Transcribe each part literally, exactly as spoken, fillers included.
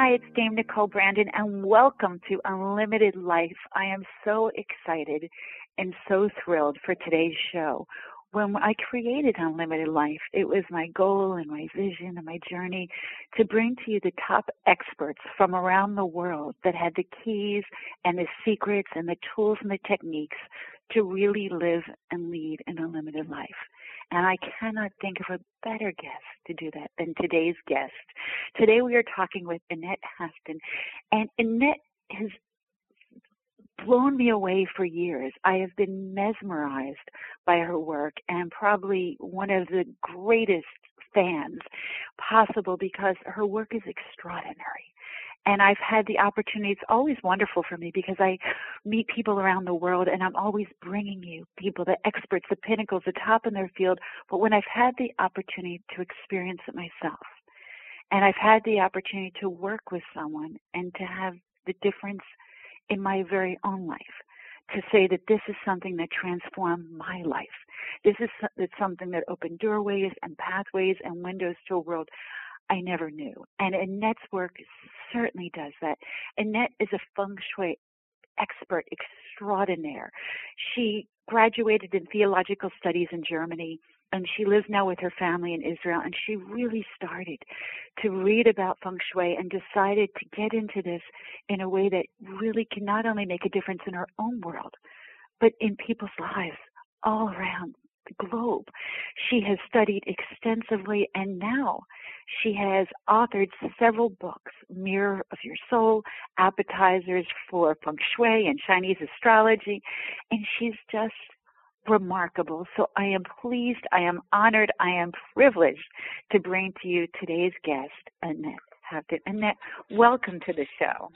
Hi, it's Dame Nicole Brandon, and welcome to Unlimited Life. I am so excited and so thrilled for today's show. When I created Unlimited Life, it was my goal and my vision and my journey to bring to you the top experts from around the world that had the keys and the secrets and the tools and the techniques to really live and lead an unlimited life. And I cannot think of a better guest to do that than today's guest. Today we are talking with Annette Haston, and Annette has blown me away for years. I have been mesmerized by her work and probably one of the greatest fans possible because her work is extraordinary. And I've had the opportunity, it's always wonderful for me because I meet people around the world and I'm always bringing you people, the experts, the pinnacles, the top in their field. But when I've had the opportunity to experience it myself, and I've had the opportunity to work with someone and to have the difference in my very own life, to say that this is something that transformed my life. This is it's something that opened doorways and pathways and windows to a world I never knew. And Annette's work certainly does that. Annette is a feng shui expert extraordinaire. She graduated in theological studies in Germany, and she lives now with her family in Israel. And she really started to read about feng shui and decided to get into this in a way that really can not only make a difference in her own world, but in people's lives all around the globe. She has studied extensively, and now she has authored several books: Mirror of Your Soul, Appetizers for Feng Shui and Chinese Astrology, and she's just remarkable. So I am pleased, I am honored, I am privileged to bring to you today's guest, Annette Haston. Annette, welcome to the show.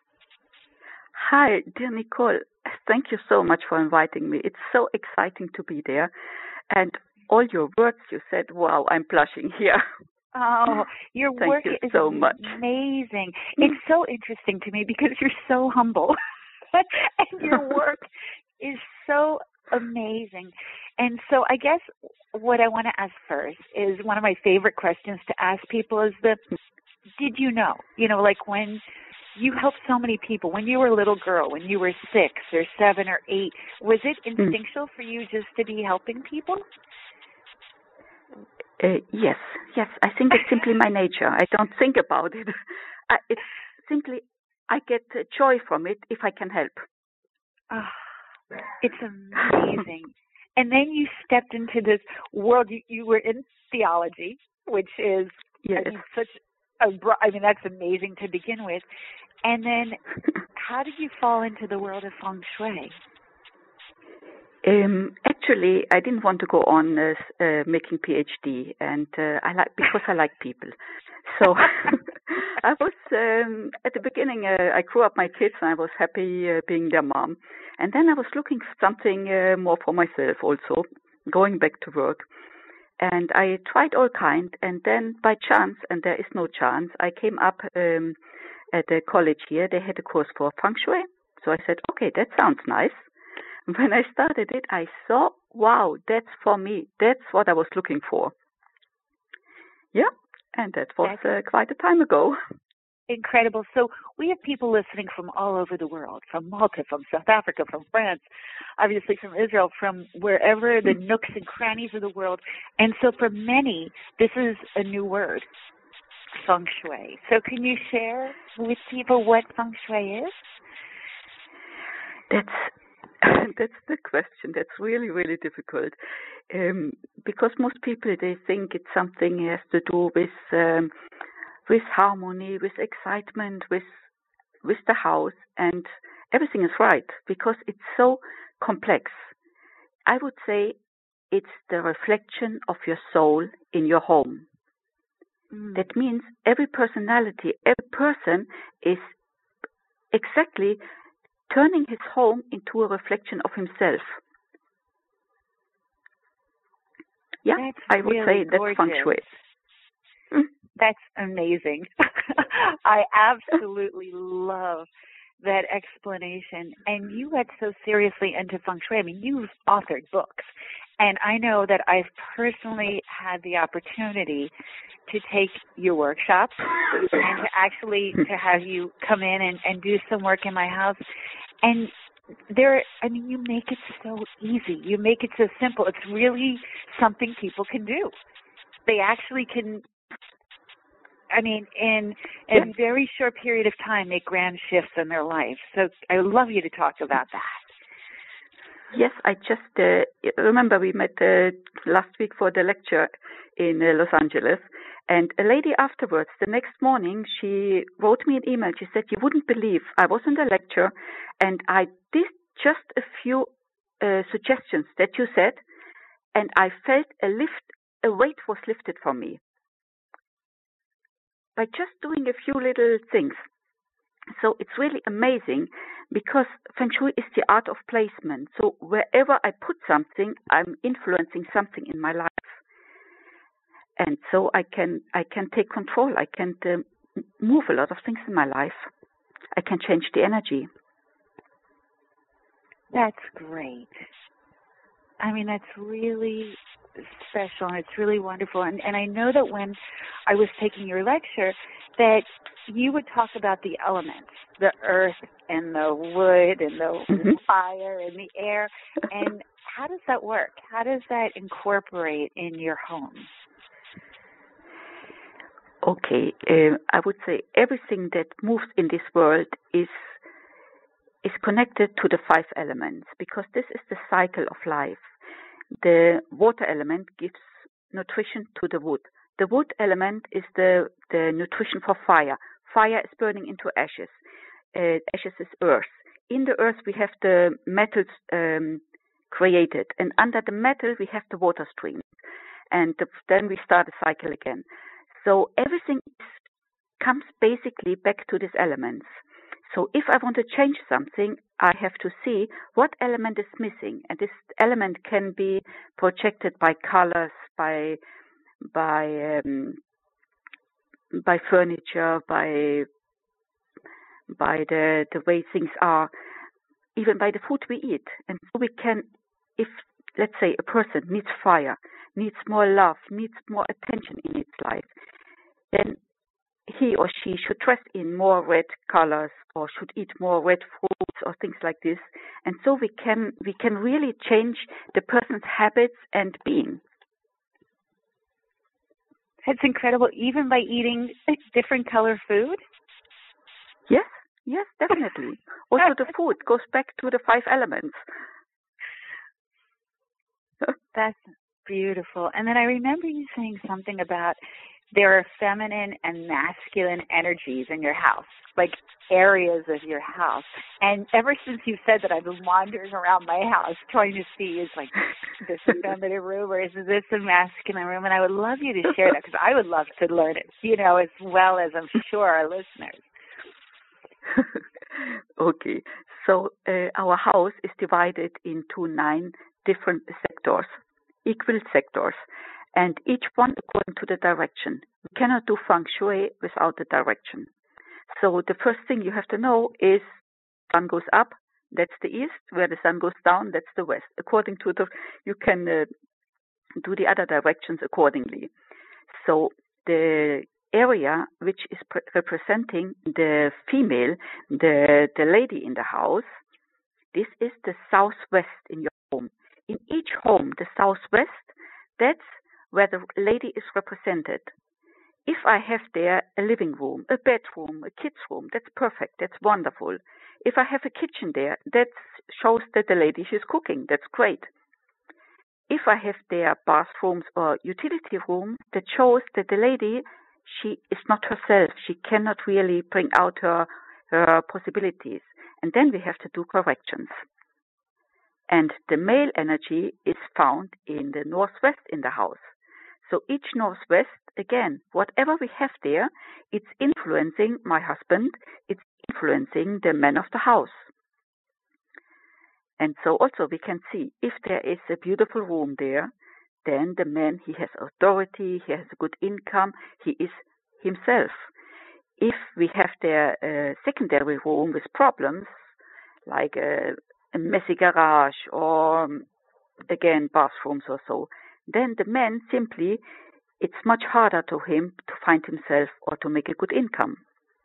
Hi, dear Nicole. Thank you so much for inviting me. It's so exciting to be there. And all your words you said, wow, I'm blushing here. Oh, your Thank work you is so much. amazing. It's so interesting to me because you're so humble. And your work is so amazing. And so I guess what I want to ask first is one of my favorite questions to ask people is the, did you know? You know, like when you helped so many people, when you were a little girl, when you were six or seven or eight, was it instinctual for you just to be helping people? Uh, yes, yes. I think it's simply my nature. I don't think about it. I, it's simply, I get uh, joy from it if I can help. Oh, it's amazing. And then you stepped into this world. You, you were in theology, which is yes. I mean, such a, I mean, that's amazing to begin with. And then how did you fall into the world of feng shui? Um, actually, I didn't want to go on uh, uh, making PhD, and uh, I like because I like people. So I was um, at the beginning. Uh, I grew up my kids, and I was happy uh, being their mom. And then I was looking for something uh, more for myself, also going back to work. And I tried all kind, and then by chance, and there is no chance, I came up um, at the college here. They had a course for feng shui, so I said, okay, that sounds nice. When I started it, I saw, wow, that's for me. That's what I was looking for. Yeah, and that was uh, quite a time ago. Incredible. So we have people listening from all over the world, from Malta, from South Africa, from France, obviously from Israel, from wherever the nooks and crannies of the world. And so for many, this is a new word, feng shui. So can you share with people what feng shui is? That's That's the question. That's really, really difficult um, because most people, they think it's something that has to do with um, with harmony, with excitement, with with the house, and everything is right because it's so complex. I would say it's the reflection of your soul in your home. Mm. That means every personality, every person is exactly turning his home into a reflection of himself. Yeah, that's I would really say that's feng shui. Mm. That's amazing. I absolutely love that explanation. And you got so seriously into feng shui. I mean, you've authored books And I know that I've personally had the opportunity to take your workshops and to actually to have you come in and, and do some work in my house. And there, I mean, you make it so easy. You make it so simple. It's really something people can do. They actually can, I mean, in a Yes. very short period of time, make grand shifts in their life. So I would love you to talk about that. Yes, I just uh, remember we met uh, last week for the lecture in uh, Los Angeles, and a lady afterwards, the next morning, she wrote me an email. She said, "You wouldn't believe I was in the lecture, and I did just a few uh, suggestions that you said, and I felt a lift, a weight was lifted from me by just doing a few little things." So it's really amazing because Feng Shui is the art of placement. So wherever I put something, I'm influencing something in my life. And so I can I can take control. I can uh, move a lot of things in my life. I can change the energy. That's great. I mean, that's really special and it's really wonderful. And, and I know that when I was taking your lecture that you would talk about the elements, the earth and the wood and the mm-hmm. fire and the air. And how does that work? How does that incorporate in your home? Okay, uh, I would say everything that moves in this world is is connected to the five elements because this is the cycle of life. The water element gives nutrition to the wood. The wood element is the, the nutrition for fire. Fire is burning into ashes. Uh, ashes is earth. In the earth we have the metals um, created, and under the metal we have the water stream. And the, then we start a cycle again. So everything is, comes basically back to these elements. So if I want to change something, I have to see what element is missing. And this element can be projected by colors, by by um, by furniture, by by the the way things are, even by the food we eat. And so we can, if let's say a person needs fire, needs more love, needs more attention in its life, then he or she should dress in more red colors or should eat more red fruits or things like this. And so we can we can really change the person's habits and being. That's incredible, even by eating different color food? Yes, yes, definitely. Also the food goes back to the five elements. That's beautiful. And then I remember you saying something about there are feminine and masculine energies in your house, like areas of your house. And ever since you said that, I've been wandering around my house trying to see, is like this a feminine room or is this a masculine room? And I would love you to share that because I would love to learn it, you know, as well as I'm sure our listeners. Okay, so uh, our house is divided into nine different sectors, equal sectors. And each one according to the direction. We cannot do feng shui without the direction. So the first thing you have to know is sun goes up, that's the east. Where the sun goes down, that's the west. According to the, you can uh, do the other directions accordingly. So the area which is pre- representing the female, the the lady in the house, this is the southwest in your home. In each home, the southwest, that's where the lady is represented. If I have there a living room, a bedroom, a kid's room, that's perfect, that's wonderful. If I have a kitchen there, that shows that the lady is cooking, that's great. If I have there bathrooms or utility rooms, that shows that the lady, she is not herself, she cannot really bring out her, her possibilities. And then we have to do corrections. And the male energy is found in the northwest in the house. So each northwest, again, whatever we have there, it's influencing my husband, it's influencing the man of the house. And so also we can see if there is a beautiful room there, then the man, he has authority, he has a good income, he is himself. If we have there a secondary room with problems, like a, a messy garage or again bathrooms or so. Then the man simply, it's much harder to him to find himself or to make a good income.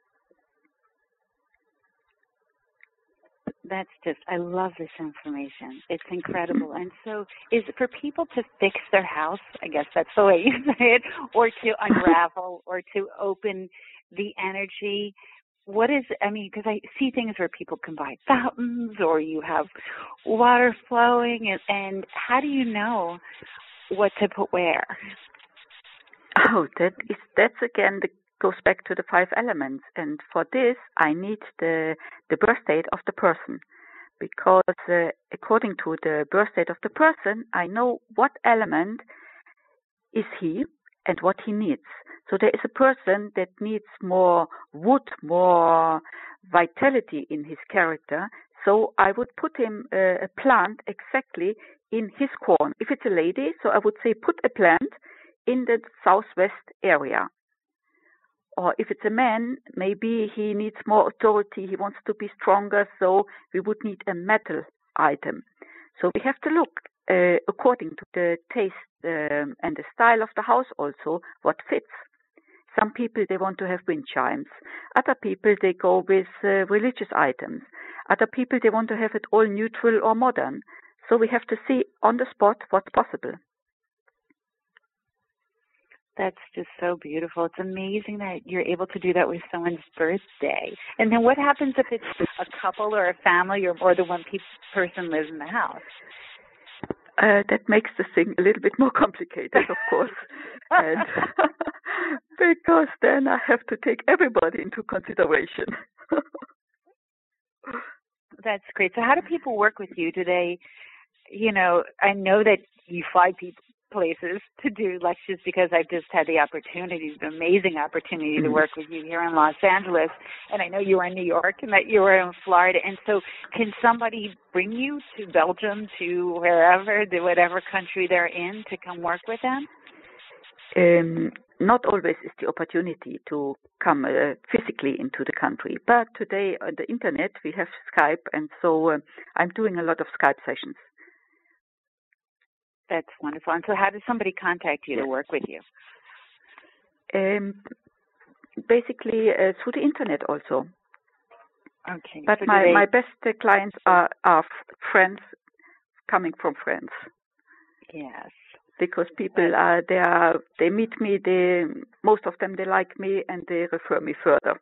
That's just, I love this information. It's incredible. And so is it for people to fix their house, I guess that's the way you say it, or to unravel or to open the energy? What is, I mean, because I see things where people can buy fountains or you have water flowing, and, and how do you know what to put where? Oh, that is, that's again the goes back to the five elements, and for this I need the the birth date of the person, because uh, according to the birth date of the person I know what element is he and what he needs. So there is a person that needs more wood, more vitality in his character, so I would put him uh, a plant exactly in his corn. If it's a lady, so I would say put a plant in the southwest area. Or if it's a man, maybe he needs more authority, he wants to be stronger, so we would need a metal item. So we have to look uh, according to the taste um, and the style of the house also, what fits. Some people, they want to have wind chimes. Other people, they go with uh, religious items. Other people, they want to have it all neutral or modern. So we have to see on the spot what's possible. That's just so beautiful. It's amazing that you're able to do that with someone's birthday. And then what happens if it's a couple or a family or more than one pe- person lives in the house? Uh, that makes the thing a little bit more complicated, of course. and because then I have to take everybody into consideration. That's great. So how do people work with you? Do they, you know, I know that you fly people places to do lectures because I've just had the opportunity, the amazing opportunity to work with you here in Los Angeles, and I know you were in New York and that you were in Florida. And so can somebody bring you to Belgium, to wherever, to whatever country they're in, to come work with them? Um, not always is the opportunity to come uh, physically into the country, but today on the internet we have Skype, and so uh, I'm doing a lot of Skype sessions. That's wonderful. And so how does somebody contact you to work with you? Um, basically uh, through the internet also. Okay. But so my, they... my best uh, clients are, are f- friends coming from friends. Yes. Because people are, they are, they meet me, they, most of them, they like me and they refer me further.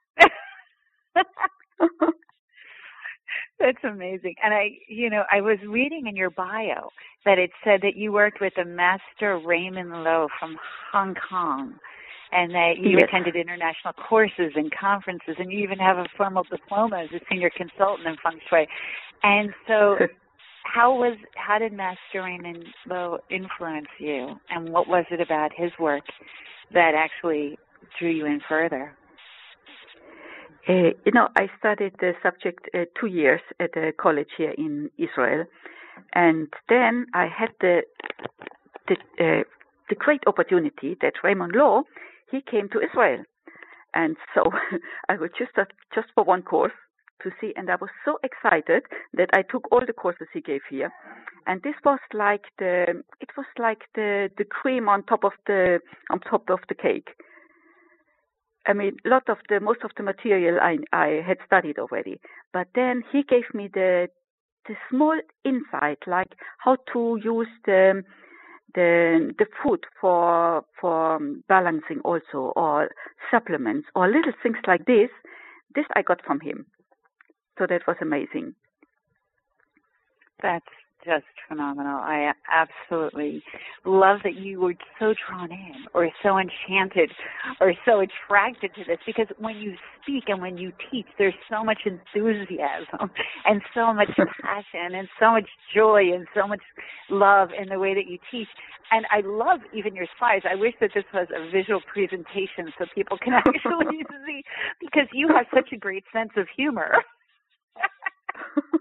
That's amazing. And I, you know, I was reading in your bio that it said that you worked with a master Raymond Lowe from Hong Kong, and that you yes. attended international courses and conferences, and you even have a formal diploma as a senior consultant in feng shui. And so how was, how did Master Raymond Lowe influence you? And what was it about his work that actually drew you in further? Uh, you know, I studied the subject uh, two years at a college here in Israel, and then I had the the, uh, the great opportunity that Raymond Lowe, he came to Israel, and so I was just uh, just for one course to see, and I was so excited that I took all the courses he gave here, and this was like the it was like the the cream on top of the on top of the cake. I mean, a lot of the, most of the material I, I had studied already, but then he gave me the, the small insight, like how to use the, the, the food for, for balancing also, or supplements, or little things like this. This I got from him. So that was amazing. That's just phenomenal. I absolutely love that you were so drawn in or so enchanted or so attracted to this, because when you speak and when you teach, there's so much enthusiasm and so much passion and so much joy and so much love in the way that you teach. And I love even your slides. I wish that this was a visual presentation so people can actually see, because you have such a great sense of humor.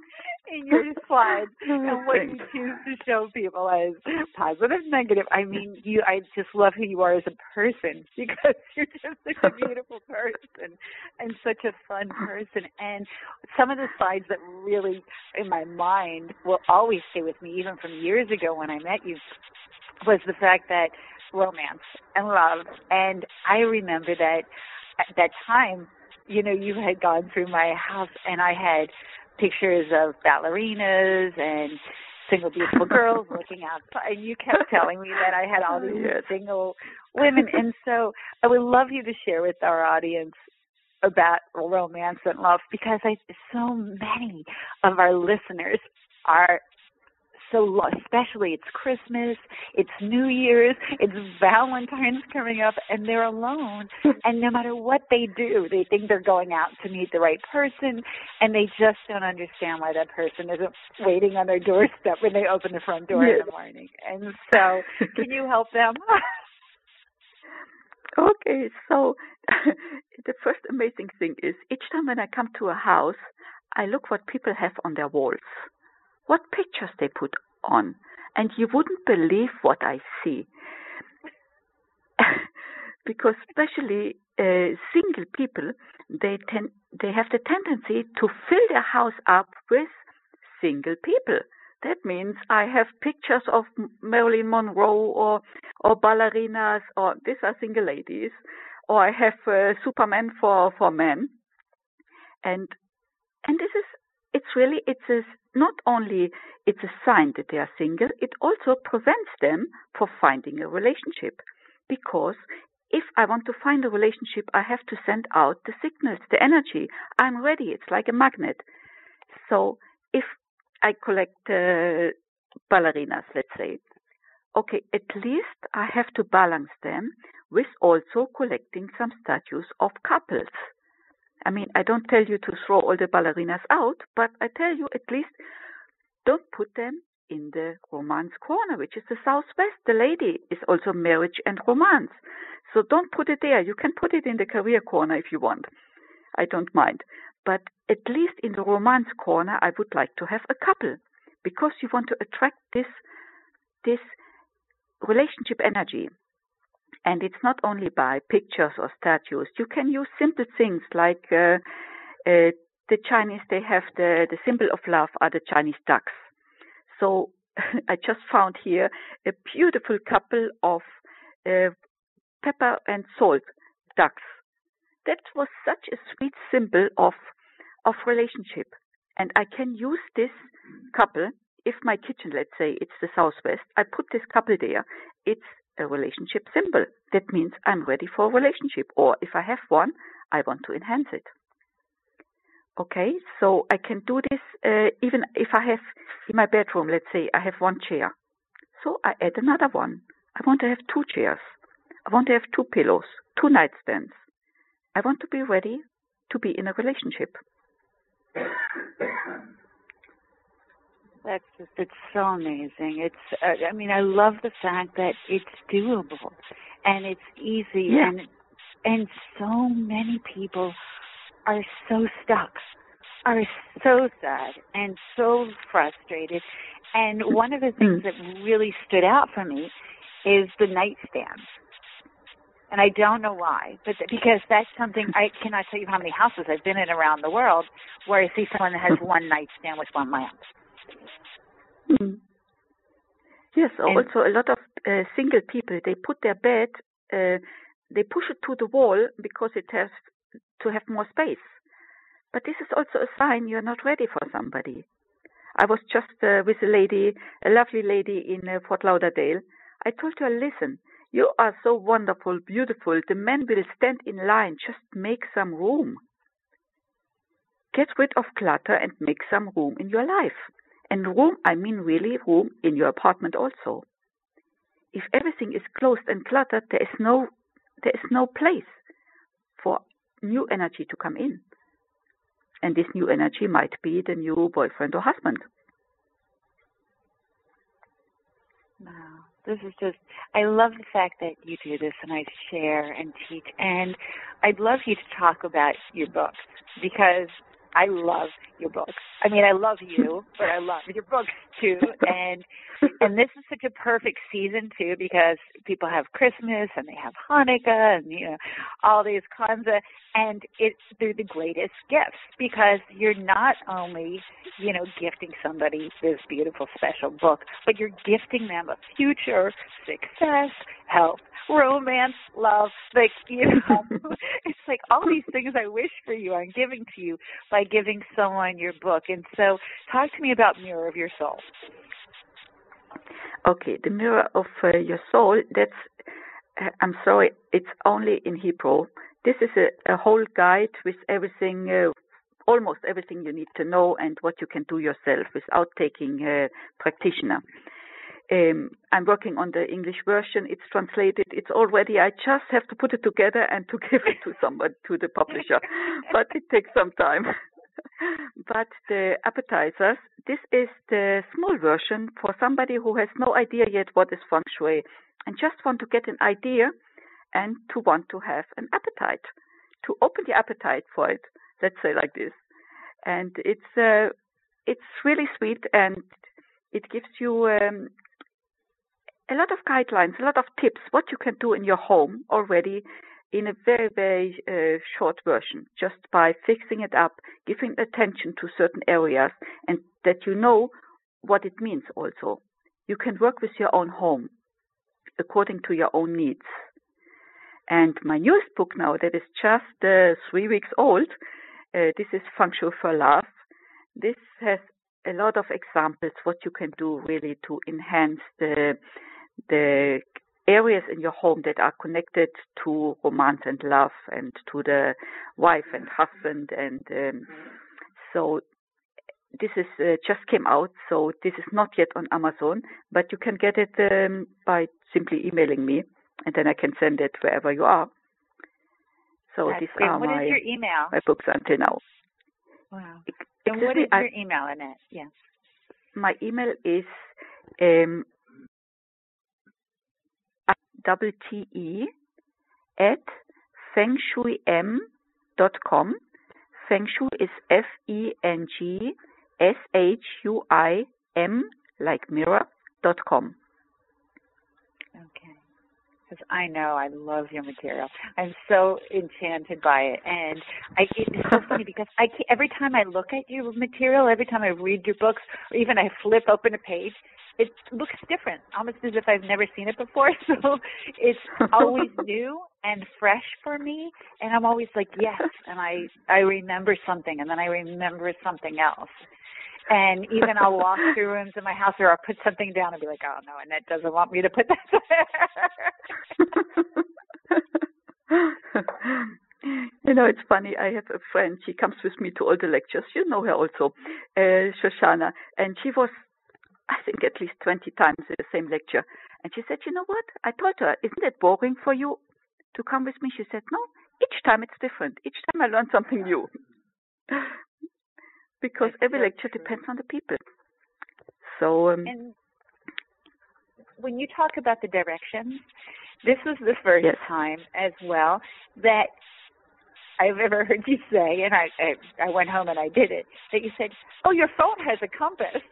in your slides and what Thanks. you choose to show people as positive, negative. I mean, you. I just love who you are as a person because you're just such a beautiful person and such a fun person. And some of the slides that really, in my mind, will always stay with me, even from years ago when I met you, was the fact that romance and love. And I remember that at that time, you know, you had gone through my house and I had pictures of ballerinas and single beautiful girls looking outside. And you kept telling me that I had all these Yes. single women. And so I would love you to share with our audience about romance and love, because I, so many of our listeners are so, especially it's Christmas, it's New Year's, it's Valentine's coming up, and they're alone. And no matter what they do, they think they're going out to meet the right person, and they just don't understand why that person isn't waiting on their doorstep when they open the front door Yes. in the morning. And so, can you help them? Okay, so the first amazing thing is each time when I come to a house, I look what people have on their walls, what pictures they put on, and you wouldn't believe what I see. Because especially uh, single people, they tend they have the tendency to fill their house up with single people. That means I have pictures of Marilyn Monroe or or ballerinas, or these are single ladies, or I have uh, Superman for for men, and and this is it's really it's a, not only it's a sign that they are single, it also prevents them from finding a relationship, because if I want to find a relationship, I have to send out the signals, the energy. I'm ready. It's like a magnet. So if I collect uh, ballerinas, let's say, okay, at least I have to balance them with also collecting some statues of couples. I mean, I don't tell you to throw all the ballerinas out, but I tell you at least don't put them in the romance corner, which is the southwest. The lady is also marriage and romance. So don't put it there. You can put it in the career corner if you want. I don't mind. But at least in the romance corner, I would like to have a couple, because you want to attract this this relationship energy. And it's not only by pictures or statues. You can use simple things like uh, uh, the Chinese, they have the, the symbol of love are the Chinese ducks. So I just found here a beautiful couple of uh, pepper and salt ducks. That was such a sweet symbol of of relationship. And I can use this couple, if my kitchen, let's say it's the southwest, I put this couple there, it's a relationship symbol. That means I'm ready for a relationship. Or if I have one, I want to enhance it. Okay, so I can do this uh, even if I have in my bedroom, let's say I have one chair. So I add another one. I want to have two chairs. I want to have two pillows, two nightstands. I want to be ready to be in a relationship. That's just, it's so amazing. It's, uh, I mean, I love the fact that it's doable and it's easy, Yeah. and and so many people are so stuck, are so sad and so frustrated. And one of the things Mm. that really stood out for me is the nightstand. And I don't know why, but th- because that's something, I cannot tell you how many houses I've been in around the world where I see someone that has one nightstand with one lamp. Mm. Yes, And also a lot of uh, single people, they put their bed, uh, they push it to the wall because it has to have more space. But this is also a sign you're not ready for somebody. I was just uh, with a lady, a lovely lady in uh, Fort Lauderdale. I told her, listen, you are so wonderful, beautiful. The men will stand in line. Just make some room. Get rid of clutter and make some room in your life. And room, I mean really room in your apartment also. If everything is closed and cluttered, there is no, there is no place for new energy to come in. And this new energy might be the new boyfriend or husband. wow, this is just, I love the fact that you do this and I share and teach. And I'd love you to talk about your books, because I love your books. I mean, I love you, but I love your books too. And and this is such a perfect season too, because people have Christmas and they have Hanukkah and you know all these Kwanzaa, and it's they're the greatest gifts because you're not only you know gifting somebody this beautiful special book, but you're gifting them a future, success, health, romance, love. Like you know, it's like all these things I wish for you, I'm giving to you by giving someone your book. And so, talk to me about Mirror of Your Soul. Okay, the Mirror of uh, Your Soul, that's, uh, I'm sorry, it's only in Hebrew. This is a, a whole guide with everything, uh, almost everything you need to know and what you can do yourself without taking a practitioner. Um, I'm working on the English version. It's translated. It's all ready. I just have to put it together and to give it to someone, to the publisher. But it takes some time. But the appetizers, this is the small version for somebody who has no idea yet what is feng shui and just want to get an idea and to want to have an appetite, to open the appetite for it, let's say like this. And it's uh, it's really sweet, and it gives you um, a lot of guidelines, a lot of tips, what you can do in your home already in a very, very uh, short version, just by fixing it up, giving attention to certain areas, and that you know what it means also. You can work with your own home according to your own needs. And my newest book now, that is just uh, three weeks old, uh, this is Feng Shui for Love. This has a lot of examples what you can do really to enhance the the areas in your home that are connected to romance and love and to the wife and husband. And um, so this is uh, just came out, so this is not yet on Amazon, but you can get it um, by simply emailing me, and then I can send it wherever you are. So That's these great. are What my, is your email? my books until now. Wow. Excuse And what me, is I, your email, Annette? Yes. My email is um, double T E at feng shui m dot com. Feng Shui is F E N G S H U I M, like mirror, dot com. Okay. Because I know I love your material. I'm so enchanted by it. And I, it's so funny because I every time I look at your material, every time I read your books, or even I flip open a page, it looks different, almost as if I've never seen it before. So it's always new and fresh for me. And I'm always like, yes. And I, I remember something, and then I remember something else. And even I'll walk through rooms in my house, or I'll put something down and be like, oh, no, Annette doesn't want me to put that there. You know, it's funny. I have a friend. She comes with me to all the lectures. You know her also, uh, Shoshana. And she was, I think, at least twenty times in the same lecture. And she said, you know what? I told her, isn't it boring for you to come with me? She said, no, each time it's different. Each time I learn something new. Because That's every so lecture true. depends on the people. So, um, and when you talk about the directions, this was the first yes. time as well that I've ever heard you say, and I, I I went home and I did it, that you said, oh, your phone has a compass.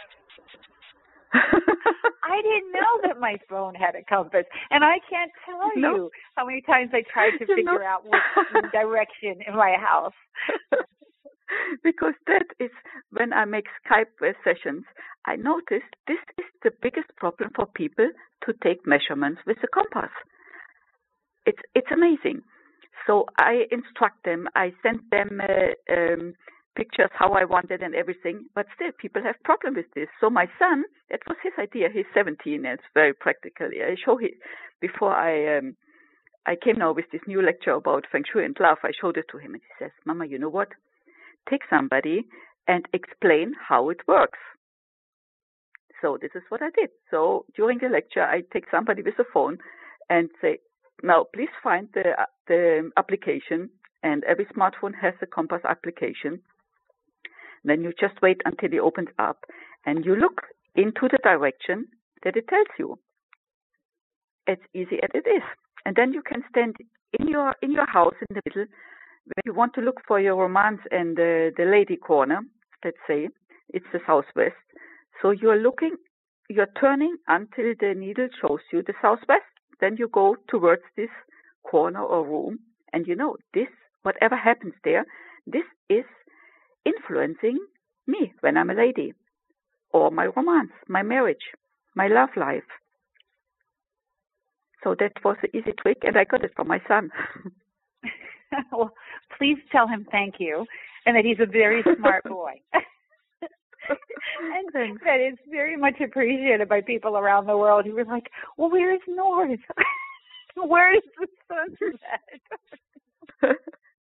I didn't know that my phone had a compass, and I can't tell no. you how many times I tried to you figure know. out what direction in my house. Because that is, when I make Skype sessions, I noticed this is the biggest problem for people to take measurements with a compass. It's it's amazing. So I instruct them, I send them uh, um, pictures how I want it and everything, but still people have problem with this. So my son, that was his idea. He's seventeen, and it's very practical. I show him before I um, I came now with this new lecture about Feng Shui and love. I showed it to him, and he says, "Mama, you know what? Take somebody and explain how it works." So this is what I did. So during the lecture, I take somebody with a phone and say, now please find the the application, and every smartphone has a compass application. Then you just wait until it opens up, and you look into the direction that it tells you. It's easy as it is. And then you can stand in your in your house in the middle, when you want to look for your romance in the, the lady corner, let's say, it's the southwest. So you're looking, you're turning until the needle shows you the southwest. Then you go towards this corner or room, and you know, this, whatever happens there, this is influencing me when I'm a lady, or my romance, my marriage, my love life. So that was an easy trick, and I got it from my son. Well, please tell him thank you, and that he's a very smart boy. And Thanks. that it's very much appreciated by people around the world who are like, well, where is north? Where is the sunset?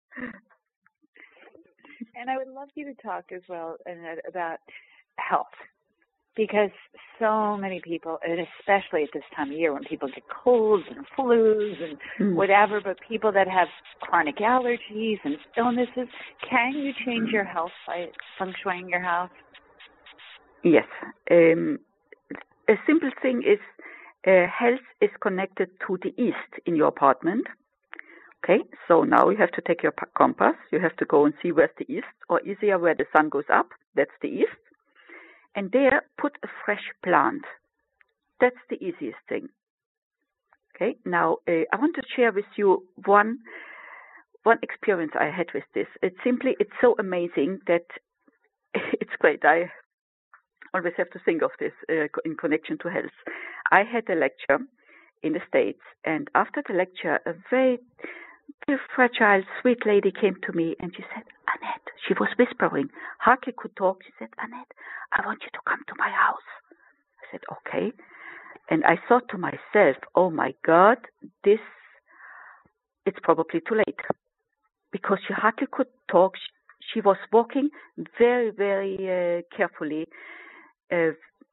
And I would love you to talk as well Annette, about health, because so many people, and especially at this time of year when people get colds and flus and mm. whatever, but people that have chronic allergies and illnesses, can you change your health by feng shuiing your house? Yes. Um, a simple thing is uh, health is connected to the east in your apartment. Okay, so now you have to take your compass. You have to go and see where's the east, or easier where the sun goes up. That's the east. And there, put a fresh plant. That's the easiest thing. Okay, now uh, I want to share with you one one experience I had with this. It's simply, it's so amazing that it's great. I always have to think of this uh, in connection to health. I had a lecture in the States, and after the lecture, a very, very fragile, sweet lady came to me, and she said, Annette, she was whispering, hardly could talk. She said, Annette, I want you to come to my house. I said, okay. And I thought to myself, oh my God, this, it's probably too late. Because she hardly could talk. She, she was walking very, very uh, carefully. Uh,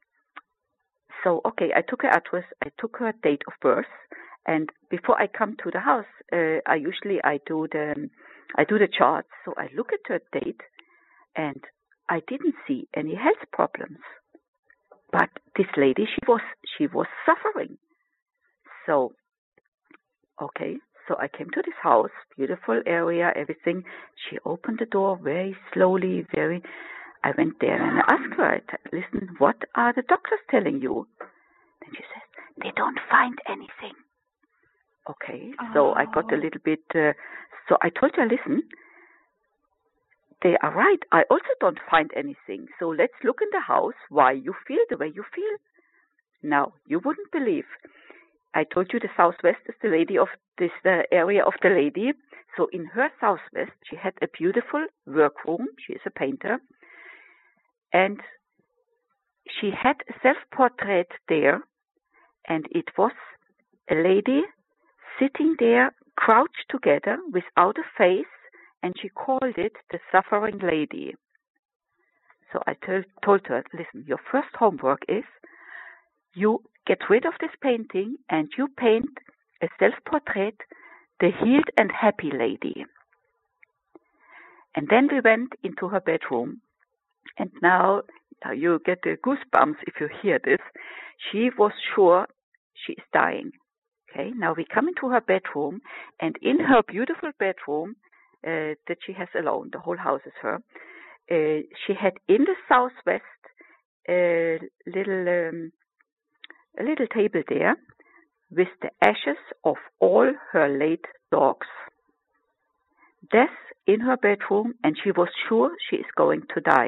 so, okay, I took her address, I took her date of birth, and before I come to the house, uh, I usually, I do the, I do the charts. So I look at her date, and I didn't see any health problems. But this lady, she was she was suffering. So, okay, so I came to this house, beautiful area, everything. She opened the door very slowly, very. I went there and I asked her, I said, listen, what are the doctors telling you? And she says, they don't find anything. Okay, oh. So I got a little bit, uh, so I told her, listen, they are right. I also don't find anything. So let's look in the house why you feel the way you feel. Now, you wouldn't believe. I told you the southwest is the lady of this the area of the lady. So in her southwest, she had a beautiful workroom. She is a painter. And she had a self-portrait there. And it was a lady sitting there, crouched together, without a face. And she called it the suffering lady. So I told, told her, listen, your first homework is you get rid of this painting and you paint a self-portrait, the healed and happy lady. And then we went into her bedroom. And now you get the goosebumps if you hear this. She was sure she is dying. Okay, now we come into her bedroom, and in her beautiful bedroom, Uh, that she has alone, the whole house is her. Uh, she had in the southwest a little um, a little table there with the ashes of all her late dogs. Death in her bedroom, and she was sure she is going to die.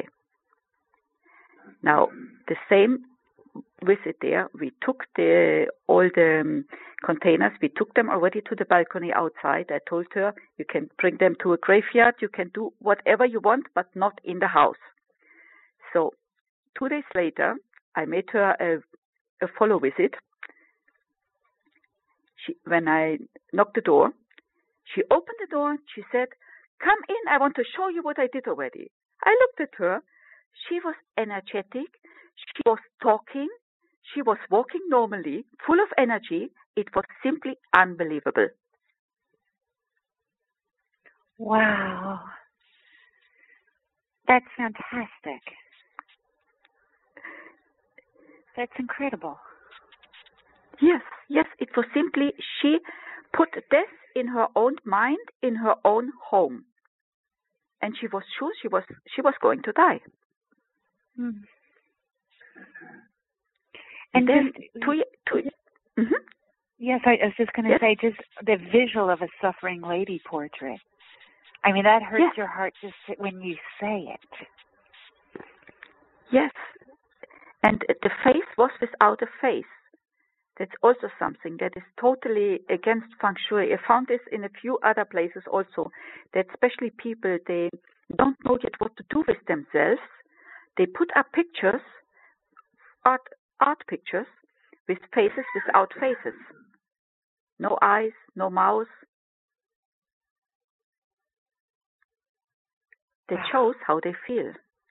Now, the same visit there, we took the all the um, containers, we took them already to the balcony outside. I told her, you can bring them to a graveyard, you can do whatever you want, but not in the house. So, two days later, I made her a, a follow visit. She, when I knocked the door, she opened the door, she said, come in, I want to show you what I did already. I looked at her, she was energetic, she was talking, she was walking normally, full of energy. It was simply unbelievable. Wow. That's fantastic. That's incredible. Yes, yes, it was simply, she put death in her own mind, in her own home. And she was sure she was she was going to die. Mm. And And then just, two, two, mm-hmm. yes, I was just going to Yes. say, just the visual of a suffering lady portrait. I mean, that hurts Yes. your heart just when you say it. Yes. And the face was without a face. That's also something that is totally against feng shui. I found this in a few other places also, that especially people, they don't know yet what to do with themselves. They put up pictures, art, art pictures, with faces without faces. No eyes, no mouth. That shows how they feel.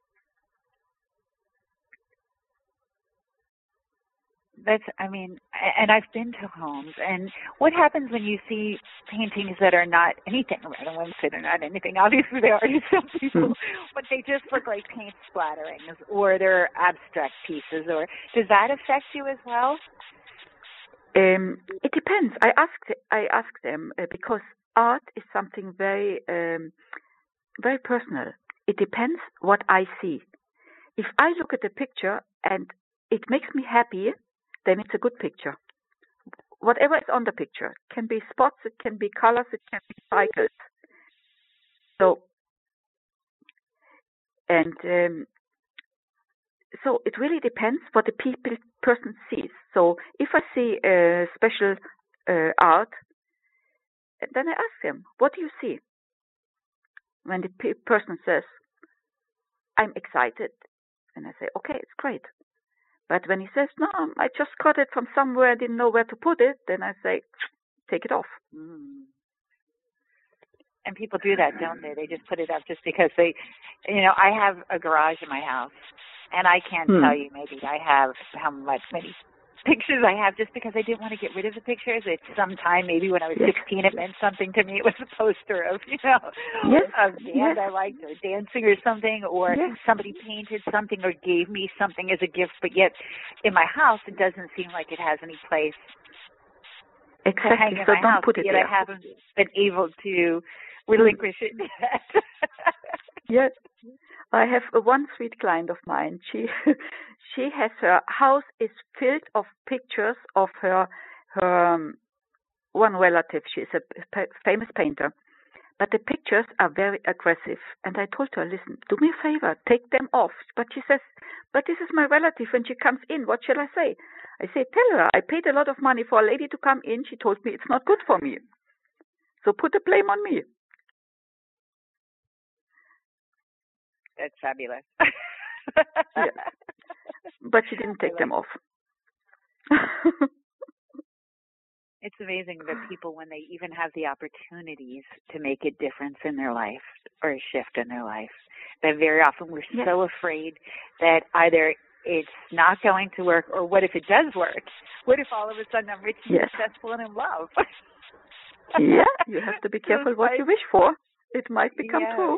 That's, I mean, and I've been to homes, and what happens when you see paintings that are not anything, I don't want to say they're not anything, obviously they are to some people, but they just look like paint splatterings, or they're abstract pieces, or does that affect you as well? Um, it depends. I asked, I asked them, uh, because art is something very, um, very personal. It depends what I see. If I look at the picture and it makes me happy, then it's a good picture. Whatever is on the picture. It can be spots, it can be colors, it can be cycles. So, and um, so it really depends what the people, person sees. So if I see a special uh, art, then I ask them, what do you see? When the pe- person says, I'm excited, and I say, okay, it's great. But when he says, no, I just got it from somewhere, I didn't know where to put it, then I say, take it off. Mm. And people do that, don't they? They just put it up just because they, you know, I have a garage in my house, and I can't Hmm. tell you maybe I have how much, many pictures I have just because I didn't want to get rid of the pictures. It's sometime, maybe when I was yes. sixteen, it meant something to me. It was a poster of, you know, yes. a band yes. I liked or dancing or something, or yes. somebody painted something or gave me something as a gift, but yet in my house it doesn't seem like it has any place exactly. to hang in so my don't house, put it yet there. I haven't been able to relinquish it yet. Yes. I have a one sweet client of mine. She she has her house is filled of pictures of her her um, one relative. She's a p- famous painter, but the pictures are very aggressive. And I told her, listen, do me a favor, take them off. But she says, but this is my relative, and she comes in. What shall I say? I say, tell her I paid a lot of money for a lady to come in. She told me it's not good for me, so put the blame on me. That's fabulous. Yeah. But she didn't take like them off. It's amazing that people, when they even have the opportunities to make a difference in their life or a shift in their life, that very often we're yes. so afraid that either it's not going to work, or what if it does work? What if all of a sudden I'm rich and yes. successful and in love? Yeah, you have to be careful what you wish for. It might become yeah. true.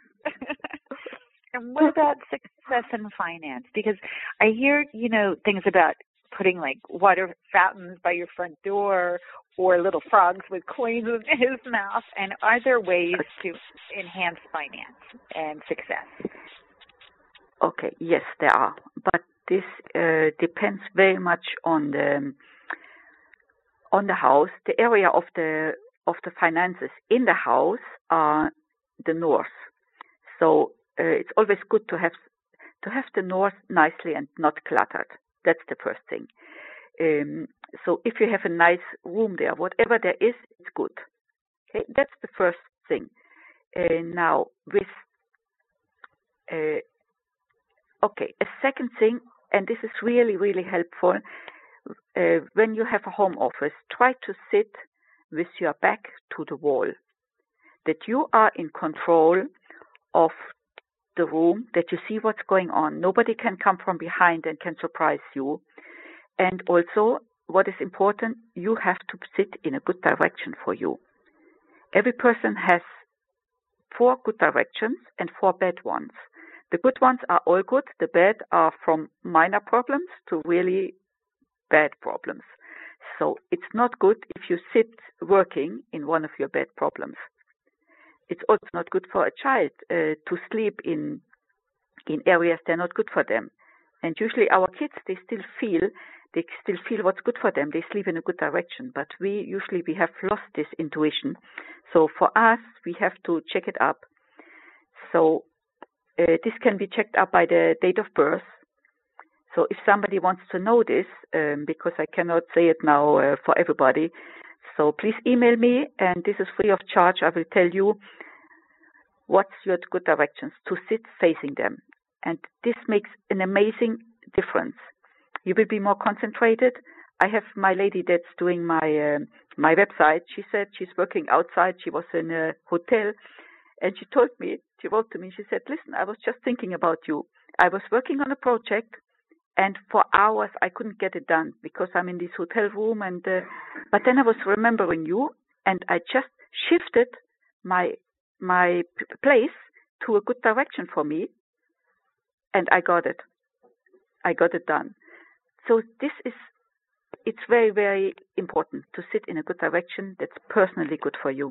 And what about success in finance? Because I hear, you know, things about putting like water fountains by your front door or little frogs with coins in his mouth. And are there ways to enhance finance and success? Okay, yes, there are. But this uh, depends very much on the on the house. The area of the of the finances in the house are the north. So uh, it's always good to have to have the north nicely and not cluttered. That's the first thing. Um, so if you have a nice room there, whatever there is, it's good. Okay, that's the first thing. Uh, now with uh, okay, a second thing, and this is really really helpful. Uh, when you have a home office, try to sit with your back to the wall, that you are in control of the room, that you see what's going on. Nobody can come from behind and can surprise you. And also, what is important, you have to sit in a good direction for you. Every person has four good directions and four bad ones. The good ones are all good. The bad are from minor problems to really bad problems. So it's not good if you sit working in one of your bad problems. It's also not good for a child uh, to sleep in in areas that are not good for them. And usually our kids, they still feel they still feel what's good for them. They sleep in a good direction. But we usually we have lost this intuition. So for us, we have to check it up. So uh, this can be checked up by the date of birth. So if somebody wants to know this, um, because I cannot say it now uh, for everybody, so please email me, and this is free of charge. I will tell you what's your good directions to sit facing them. And this makes an amazing difference. You will be more concentrated. I have my lady that's doing my uh, my website. She said she's working outside. She was in a hotel, and she told me, she wrote to me, she said, listen, I was just thinking about you. I was working on a project, and for hours I couldn't get it done because I'm in this hotel room. And uh, but then I was remembering you, and I just shifted my my p- place to a good direction for me, and I got it. I got it done. So this is, it's very, very important to sit in a good direction that's personally good for you.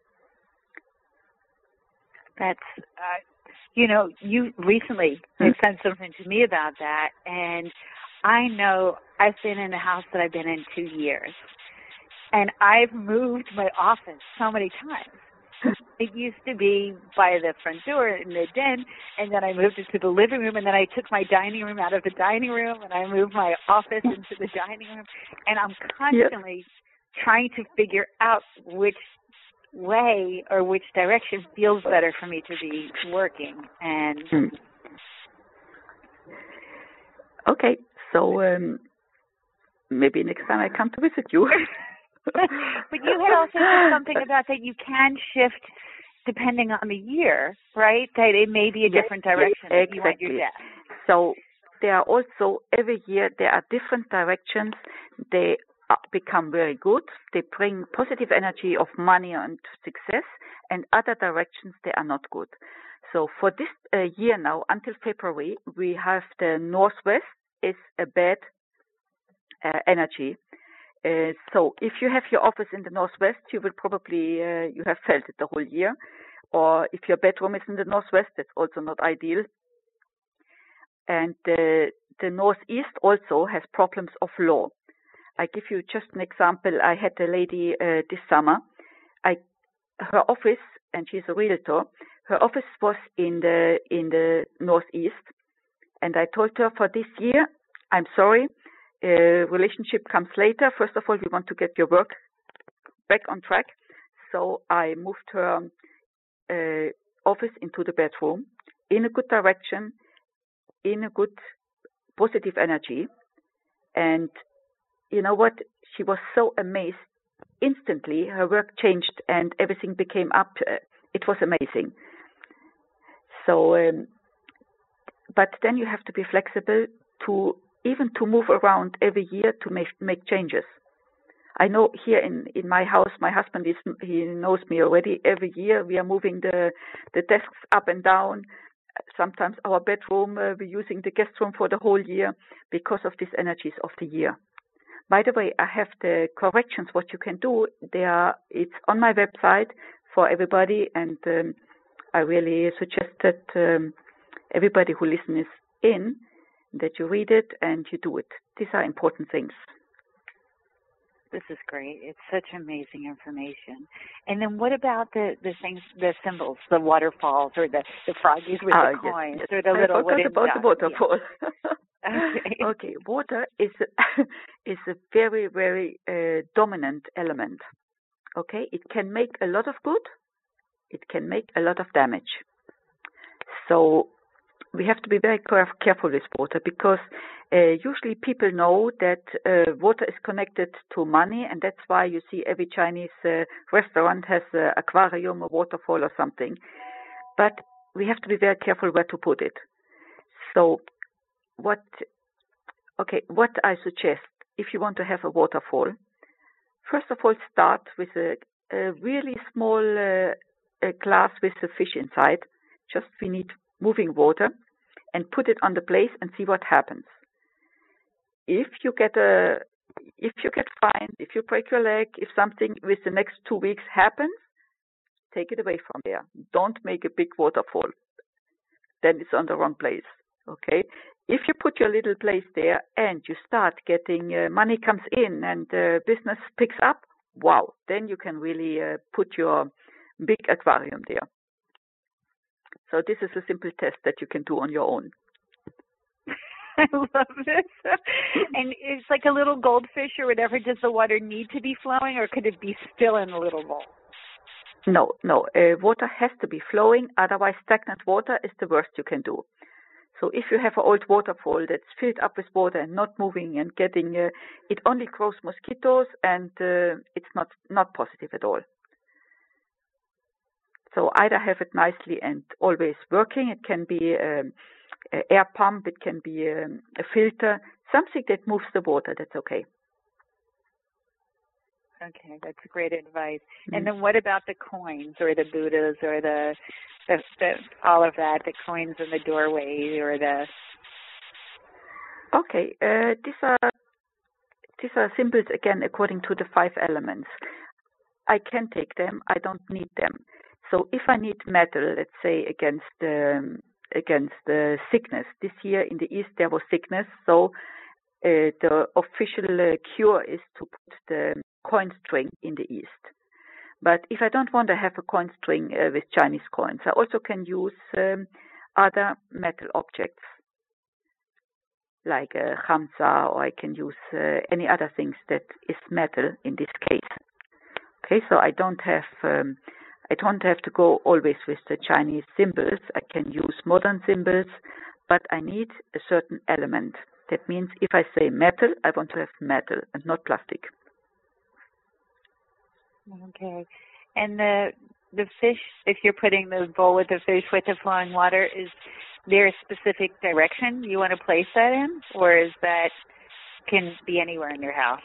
That's, uh, you know, you recently Hmm. said something to me about that, and I know I've been in a house that I've been in two years, and I've moved my office so many times. It used to be by the front door in the den, and then I moved it to the living room, and then I took my dining room out of the dining room, and I moved my office into the dining room, and I'm constantly yep. trying to figure out which way or which direction feels better for me to be working. And mm. Okay, so um, maybe next time I come to visit you. But you had also said something about that you can shift depending on the year, right? That it may be a yes, different direction yes, that exactly. you want your desk. So there are also, every year, there are different directions. They become very good. They bring positive energy of money and success, and other directions, they are not good. So for this uh, year now, until February, we have the Northwest is a bad uh, energy. Uh, so if you have your office in the Northwest, you will probably, uh, you have felt it the whole year. Or if your bedroom is in the Northwest, that's also not ideal. And uh, the Northeast also has problems of law. I give you just an example. I had a lady uh, this summer. I, her office, and she's a realtor, her office was in the, in the Northeast. And I told her for this year, I'm sorry, Uh, relationship comes later. First of all, we want to get your work back on track. So I moved her uh, office into the bedroom in a good direction, in a good positive energy. And you know what? She was so amazed. Instantly, her work changed and everything became up. Uh, it was amazing. So, um, but then you have to be flexible to even to move around every year to make make changes. I know here in, in my house, my husband is he knows me already. Every year we are moving the the desks up and down. Sometimes our bedroom uh, we're using the guest room for the whole year because of these energies of the year. By the way, I have the corrections what you can do. They are it's on my website for everybody, and um, I really suggest that um, everybody who listens in, that you read it and you do it. These are important things. This is great. It's such amazing information. And then what about the, the things, the symbols, the waterfalls or the, the froggies with ah, the coins yes, or the I little forgot wooden about ducks? the waterfall. Yeah. Okay. Okay, water is a, is a very, very uh, dominant element. Okay, it can make a lot of good. It can make a lot of damage. So we have to be very careful with water because uh, usually people know that uh, water is connected to money, and that's why you see every Chinese uh, restaurant has an aquarium, a waterfall or something. But we have to be very careful where to put it. So what, okay, what I suggest, if you want to have a waterfall, first of all, start with a, a really small uh, a glass with a fish inside. Just we need moving water, and put it on the place and see what happens. If you get a, if you get fined, if you break your leg, if something with the next two weeks happens, take it away from there. Don't make a big waterfall. Then it's on the wrong place. Okay? If you put your little place there and you start getting uh, money comes in and uh, business picks up, wow, then you can really uh, put your big aquarium there. So this is a simple test that you can do on your own. I love this. And it's like a little goldfish or whatever. Does the water need to be flowing, or could it be still in a little bowl? No, no. Uh, water has to be flowing. Otherwise, stagnant water is the worst you can do. So if you have an old waterfall that's filled up with water and not moving and getting, uh, it only grows mosquitoes, and uh, it's not, not positive at all. So either have it nicely and always working. It can be um, an air pump. It can be um, a filter. Something that moves the water. That's okay. Okay, that's great advice. Mm. And then what about the coins or the Buddhas or the, the, the all of that, the coins in the doorway or the... Okay, uh, these are these are symbols again according to the five elements. I can take them. I don't need them. So if I need metal, let's say against um, against the sickness. This year in the East there was sickness, so uh, the official uh, cure is to put the coin string in the East. But if I don't want to have a coin string uh, with Chinese coins, I also can use um, other metal objects like a khamsa, or I can use uh, any other things that is metal in this case. Okay, so I don't have um, I don't have to go always with the Chinese symbols. I can use modern symbols, but I need a certain element. That means if I say metal, I want to have metal and not plastic. Okay. And the the fish, if you're putting the bowl with the fish with the flowing water, is there a specific direction you want to place that in, or is that can be anywhere in your house?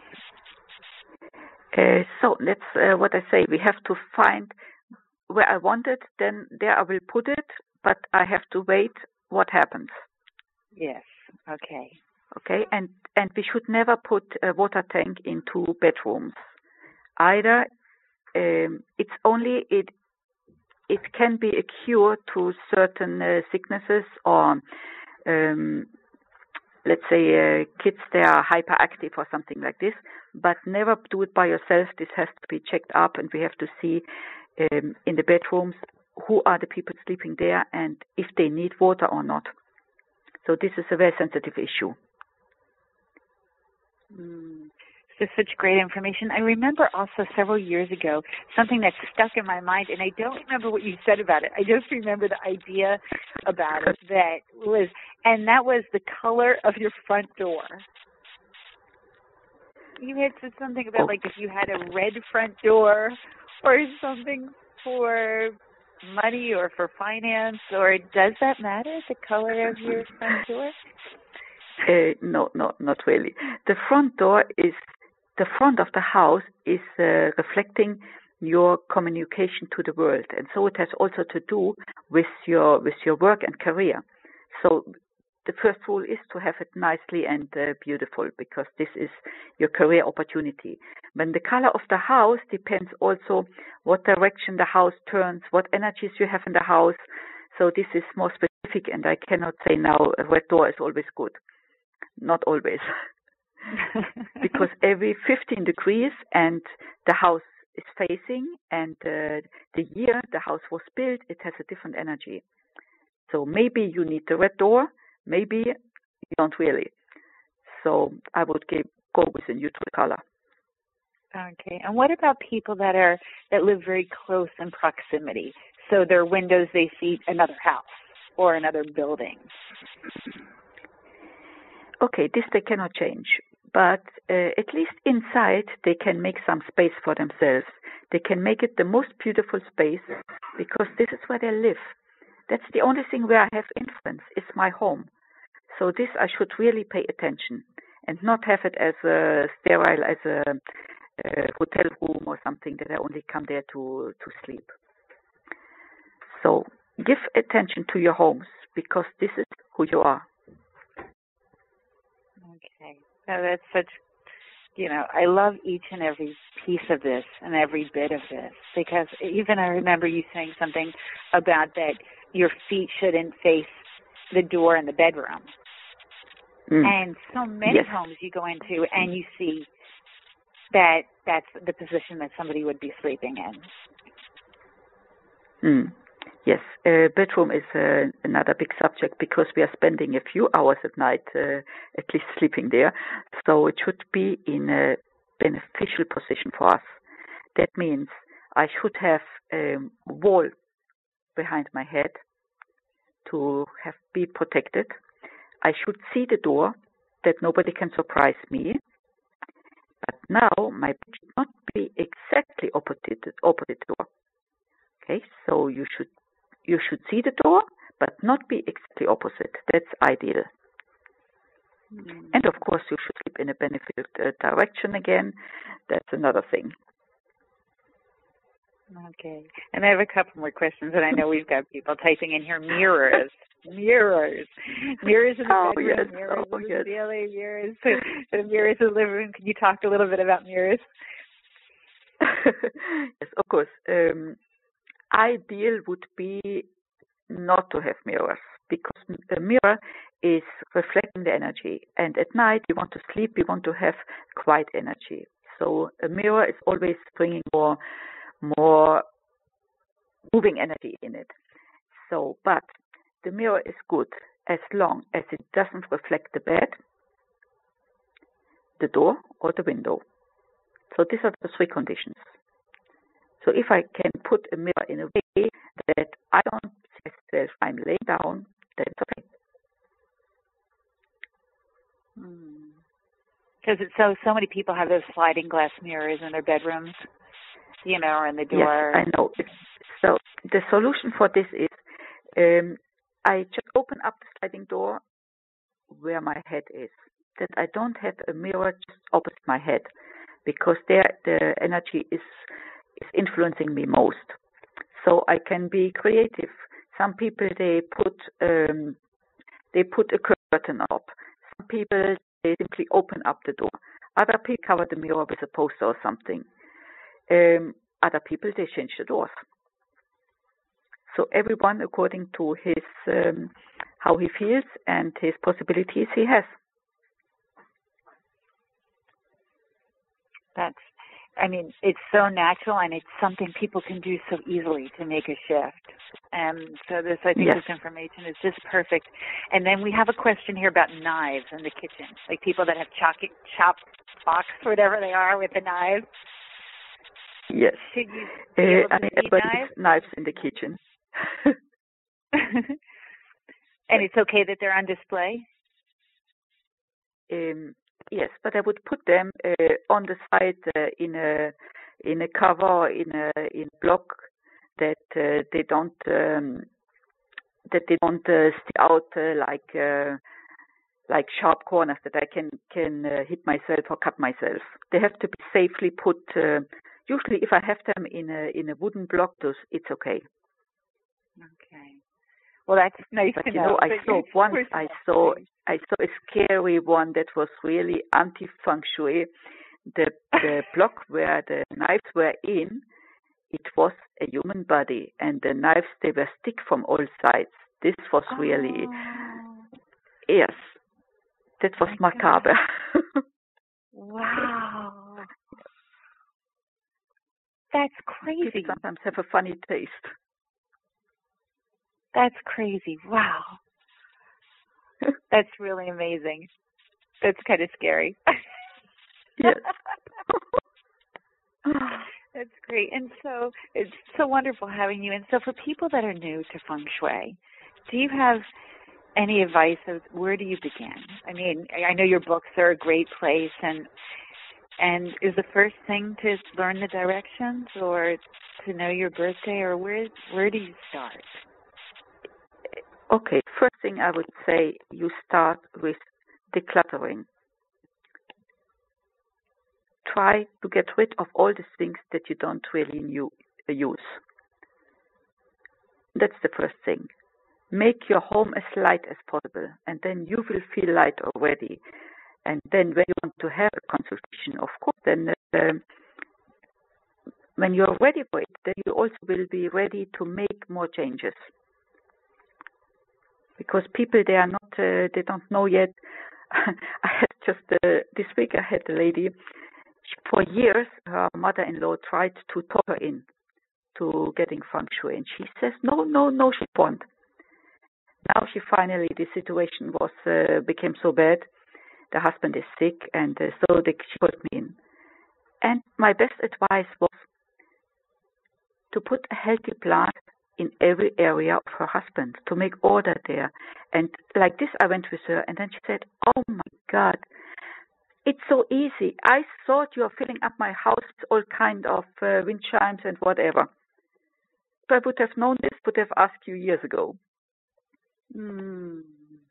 Uh, so that's uh, what I say. We have to find where I want it, then there I will put it, but I have to wait what happens. Yes. Okay. Okay, and, and we should never put a water tank into bedrooms. Either um, it's only, it it can be a cure to certain uh, sicknesses, or um, let's say uh, kids, they are hyperactive or something like this, but never do it by yourself. This has to be checked up, and we have to see um, in the bedrooms who are the people sleeping there and if they need water or not. So this is a very sensitive issue. Mm. This is such great information. I remember also several years ago something that stuck in my mind, and I don't remember what you said about it. I just remember the idea about it that was, and that was the color of your front door. You had said something about, like, if you had a red front door or something for money or for finance, or does that matter, the color of your front door? Uh, no, no, not really. The front door is, the front of the house is uh, reflecting your communication to the world, and so it has also to do with your with your work and career. So the first rule is to have it nicely and uh, beautiful, because this is your career opportunity. When the color of the house depends also what direction the house turns, what energies you have in the house. So this is more specific, and I cannot say now a red door is always good. Not always. Because every fifteen degrees and the house is facing, and uh, the year the house was built, it has a different energy. So maybe you need the red door, maybe you don't really. So I would give, go with a neutral color. Okay. And what about people that are that live very close in proximity? So their windows, they see another house or another building. Okay, this they cannot change. But uh, at least inside, they can make some space for themselves. They can make it the most beautiful space, because this is where they live. That's the only thing where I have influence, is my home. So this I should really pay attention, and not have it as a sterile, as a, a hotel room or something that I only come there to, to sleep. So give attention to your homes, because this is who you are. Okay. So that's such you know, I love each and every piece of this and every bit of this, because even I remember you saying something about that your feet shouldn't face the door in the bedroom. Mm. And so many yes. homes you go into and you see that that's the position that somebody would be sleeping in. Mm. Yes, uh, bedroom is uh, another big subject, because we are spending a few hours at night uh, at least sleeping there. So it should be in a beneficial position for us. That means I should have a wall behind my head to have be protected. I should see the door that nobody can surprise me. But now my bed should not be exactly opposite opposite door. Okay, so you should you should see the door, but not be exactly opposite. That's ideal. Mm. And of course, you should sleep in a beneficial uh, direction again. That's another thing. Okay, and I have a couple more questions, and I know we've got people typing in here. Mirrors, mirrors, mirrors in the oh, bedroom, yes. mirrors oh, in the yes. ceiling, mirrors, mirrors in the living room. Can you talk a little bit about mirrors? Yes, of course. Um, ideal would be not to have mirrors, because a mirror is reflecting the energy, and at night you want to sleep, you want to have quiet energy. So a mirror is always bringing more more moving energy in it. So, but the mirror is good as long as it doesn't reflect the bed, the door, or the window. So these are the three conditions. So if I can put a mirror in a way that I don't see myself, I'm laying down, then it's okay. Because it's so so many people have those sliding glass mirrors in their bedrooms, you know, or in the door. Yes, I know. It's, so the solution for this is um, I just open up the sliding door where my head is. That I don't have a mirror just opposite my head, because there the energy is is influencing me most. So I can be creative. Some people they put um, they put a curtain up. Some people they simply open up the door. Other people cover the mirror with a poster or something. Um, other people they change the doors. So everyone according to his um, how he feels and his possibilities he has. That's, I mean, it's so natural, and it's something people can do so easily to make a shift. And so this, I think yes. this information is just perfect. And then we have a question here about knives in the kitchen, like people that have chop, chop box, whatever they are, with the knives. Yes. Should you be able to uh, I mean, see knives? knives in the kitchen. And it's okay that they're on display? Um, yes, but I would put them uh, on the side uh, in a in a cover, in a in a block, that uh, they don't um, that they don't uh, stick out uh, like uh, like sharp corners that I can can uh, hit myself or cut myself. They have to be safely put. Uh, usually, if I have them in a in a wooden block, those it's okay. Okay. Well, that's nice but to you know. I saw once. I saw. I saw a scary one that was really anti-feng shui. The the block where the knives were in, it was a human body, and the knives they were stick from all sides. This was oh. really yes. That was My macabre. Wow. That's crazy. People sometimes have a funny taste. That's crazy. Wow. That's really amazing. That's kind of scary. Yes. That's great. And so it's so wonderful having you. And so for people that are new to feng shui, do you have any advice of where do you begin? I mean, I know your books are a great place, and and is the first thing to learn the directions or to know your birthday, or where where do you start? Okay, first thing I would say, you start with decluttering. Try to get rid of all the things that you don't really new, uh, use. That's the first thing. Make your home as light as possible, and then you will feel light already. And then when you want to have a consultation, of course, then uh, when you're ready for it, then you also will be ready to make more changes. Because people, they are not, uh, they don't know yet. I had just, uh, this week I had a lady, for years, her mother-in-law tried to talk her in to getting feng shui. And she says, no, no, no, she won't. Now she finally, the situation was, uh, became so bad. The husband is sick, and uh, so they, she put me in. And my best advice was to put a healthy plant in every area of her husband, to make order there. And like this, I went with her, and then she said, oh my God, it's so easy. I thought you were filling up my house with all kind of uh, wind chimes and whatever. If I would have known this, would have asked you years ago. Mm.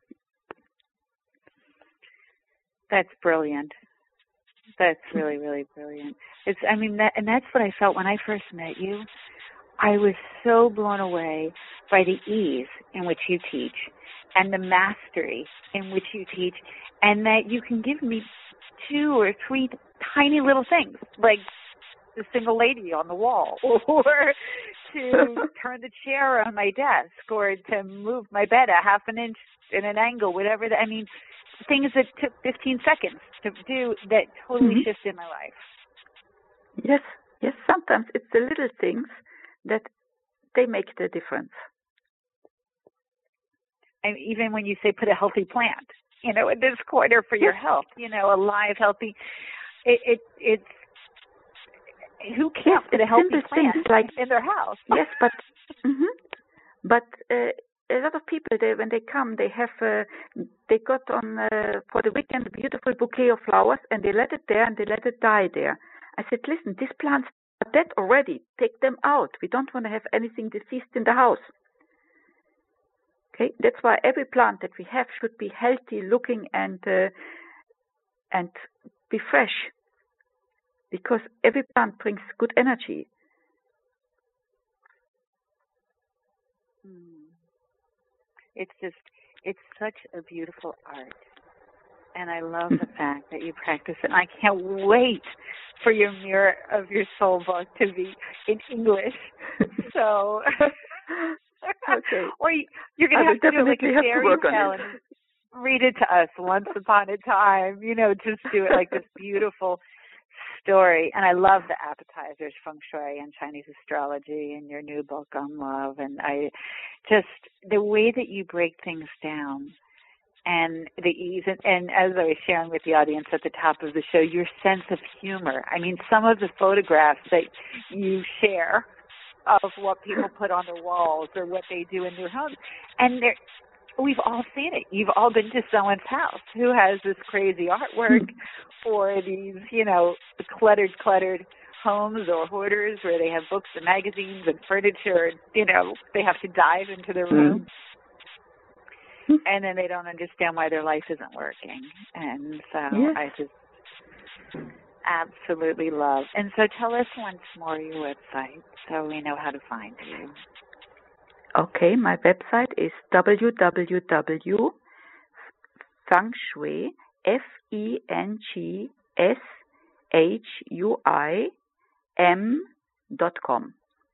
That's brilliant. That's really, really brilliant. It's, I mean, that, and that's what I felt when I first met you. I was so blown away by the ease in which you teach and the mastery in which you teach, and that you can give me two or three tiny little things, like the single lady on the wall, or to turn the chair on my desk, or to move my bed a half an inch in an angle, whatever. The, I mean, things that took fifteen seconds to do that totally mm-hmm. shifted my life. Yes, yes. Sometimes it's the little things that they make the difference. And even when you say put a healthy plant, you know, in this corner for your health, you know, a live, healthy, it, it it's, who can't yes, put a healthy plant like, in their house? Yes, but, mm-hmm. but uh, a lot of people, they, when they come, they have, uh, they got on, uh, for the weekend, a beautiful bouquet of flowers, and they let it there, and they let it die there. I said, listen, these plants are dead already. Take them out. We don't want to have anything deceased in the house. Okay, that's why every plant that we have should be healthy looking and uh, and be fresh, because every plant brings good energy. It's just, it's such a beautiful art, and I love the fact that you practice it. And I can't wait for your Mirror of Your Soul book to be in English. So. Okay. Or you, you're going to have to do like a fairy tale and read it to us once upon a time, you know, just do it like this beautiful story. And I love the appetizers, feng shui and Chinese astrology, and your new book on love. And I just, the way that you break things down and the ease, and, and as I was sharing with the audience at the top of the show, your sense of humor. I mean, some of the photographs that you share of what people put on their walls or what they do in their homes. And we've all seen it. You've all been to someone's house who has this crazy artwork or these, you know, cluttered, cluttered homes or hoarders where they have books and magazines and furniture. And, you know, they have to dive into their room. Mm-hmm. And then they don't understand why their life isn't working. And so yes. I just absolutely love. And so tell us once more your website so we know how to find you. Okay, my website is w w w dot feng shui, F E N G S H U I M dot com.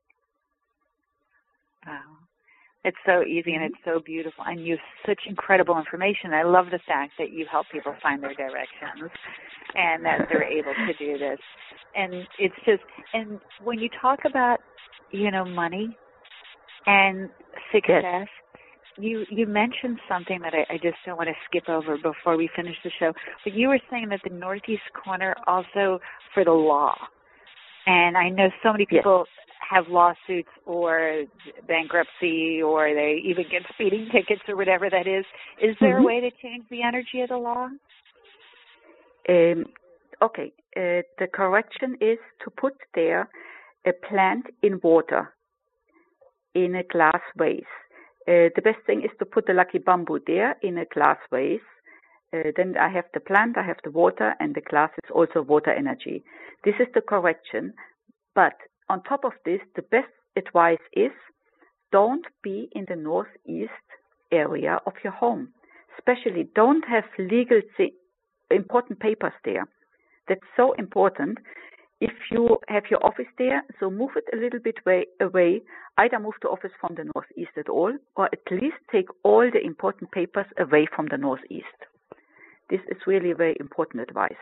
Wow. It's so easy and it's so beautiful, and you have such incredible information. I love the fact that you help people find their directions and that they're able to do this. And it's just, and when you talk about, you know, money and success, yes. you you mentioned something that I, I just don't want to skip over before we finish the show. But you were saying that the Northeast corner also for the law. And I know so many people yes. have lawsuits or bankruptcy, or they even get speeding tickets or whatever that is. Is there mm-hmm. a way to change the energy of the law? Um, okay. Uh, the correction is to put there a plant in water in a glass vase. Uh, the best thing is to put the lucky bamboo there in a glass vase. Uh, then I have the plant, I have the water, and the glass is also water energy. This is the correction. But on top of this, the best advice is don't be in the northeast area of your home. Especially don't have legal thi- important papers there. That's so important. If you have your office there, so move it a little bit way away. Either move the office from the northeast at all, or at least take all the important papers away from the northeast. This is really very important advice.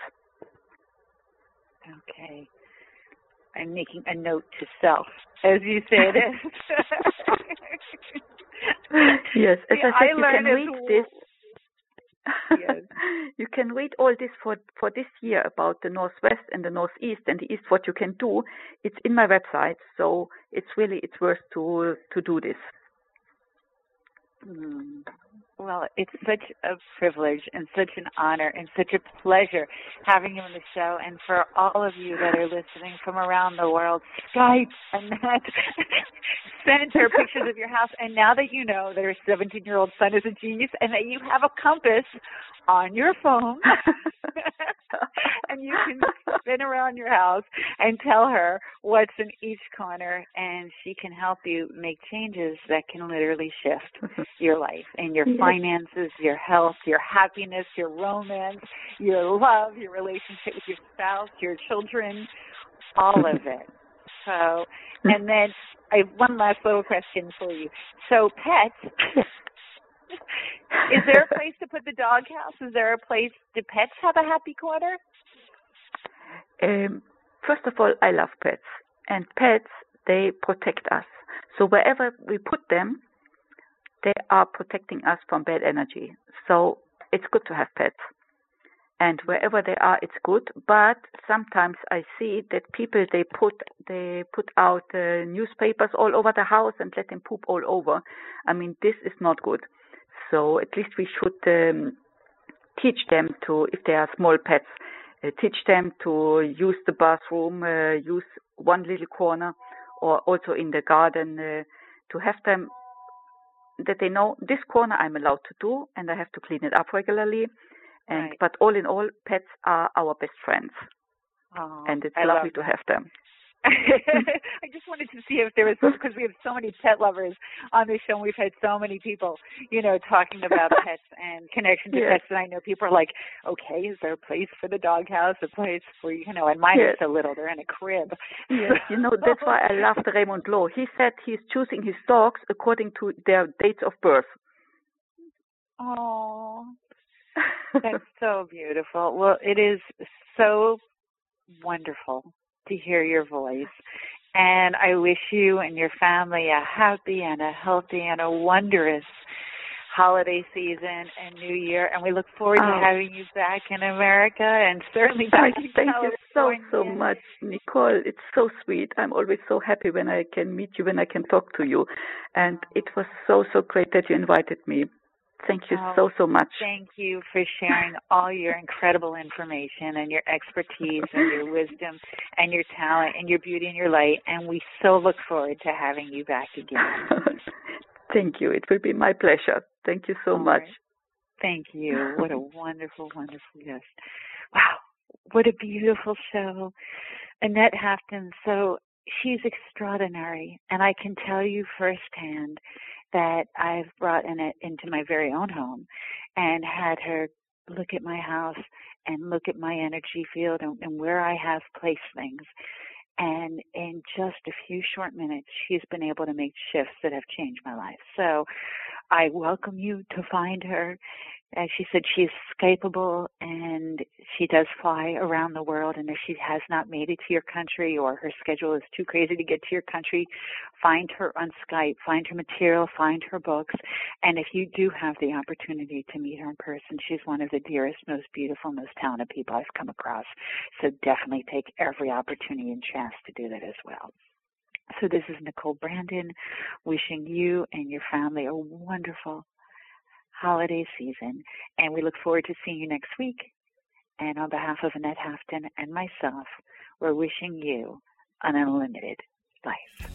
Okay. I'm making a note to self as you say this. Yes, as See, I said, I you can read well. this. Yes. You can read all this for for this year about the northwest and the northeast and the east. What you can do, it's in my website, so it's really it's worth to to do this. Mm. Well, it's such a privilege and such an honor and such a pleasure having you on the show. And for all of you that are listening from around the world, Skype and that, send her pictures of your house. And now that you know that her seventeen-year-old son is a genius and that you have a compass on your phone and you can spin around your house and tell her what's in each corner, and she can help you make changes that can literally shift your life and your Yes. finances, your health, your happiness, your romance, your love, your relationship with your spouse, your children, all of it. So, and then I have one last little question for you. So pets, is there a place to put the doghouse? Is there a place, do pets have a happy corner? Um, first of all, I love pets, and pets, they protect us. So wherever we put them, they are protecting us from bad energy. So it's good to have pets. And wherever they are, it's good. But sometimes I see that people, they put they put out uh, newspapers all over the house and let them poop all over. I mean, this is not good. So at least we should um, teach them to, if they are small pets, uh, teach them to use the bathroom, uh, use one little corner, or also in the garden, uh, to have them, that they know this corner I'm allowed to do, and I have to clean it up regularly. And Right. But all in all, pets are our best friends, Oh, and it's I lovely love to that. have them. I just wanted to see if there was, because we have so many pet lovers on this show, and we've had so many people, you know, talking about pets and connection to Yes. pets, and I know people are like, okay, is there a place for the doghouse, a place for, you know, and mine Yes. are so little, they're in a crib. Yes, you know, that's why I loved Raymond Lowe. He said he's choosing his dogs according to their dates of birth. Oh, that's so beautiful. Well, it is so wonderful to hear your voice. And I wish you and your family a happy and a healthy and a wondrous holiday season and New Year. And we look forward Oh. to having you back in America and certainly back in Thank you so, California. so much, Nicole. It's so sweet. I'm always so happy when I can meet you, when I can talk to you. And it was so, so great that you invited me. Thank you Oh, so, so much. Thank you for sharing all your incredible information and your expertise and your wisdom and your talent and your beauty and your light. And we so look forward to having you back again. Thank you. It will be my pleasure. Thank you so All much. right. Thank you. What a wonderful, wonderful guest. Wow. What a beautiful show. Annette Hampton, so she's extraordinary. And I can tell you firsthand that I've brought Annette into my very own home and had her look at my house and look at my energy field and, and where I have placed things. And in just a few short minutes, she's been able to make shifts that have changed my life. So I welcome you to find her. As she said, she's Skypeable and she does fly around the world. And if she has not made it to your country or her schedule is too crazy to get to your country, find her on Skype, find her material, find her books. And if you do have the opportunity to meet her in person, she's one of the dearest, most beautiful, most talented people I've come across. So definitely take every opportunity and chance to do that as well. So this is Nicole Brandon wishing you and your family a wonderful holiday season, and we look forward to seeing you next week. And on behalf of Annette Hampton and myself, we're wishing you an unlimited life.